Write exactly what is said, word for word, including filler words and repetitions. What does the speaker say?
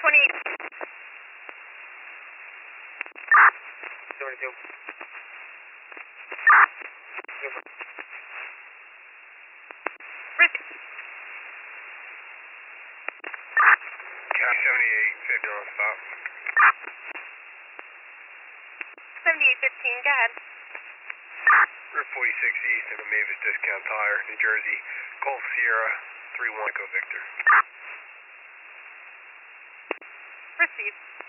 twenty. seventy-two. Receive. Cat seventy-eight, fifty on stop. seventy-eight fifteen, go ahead. Route forty-six East in the Mavis Discount Tire, New Jersey. Golf Sierra, three one, go Victor. Receive.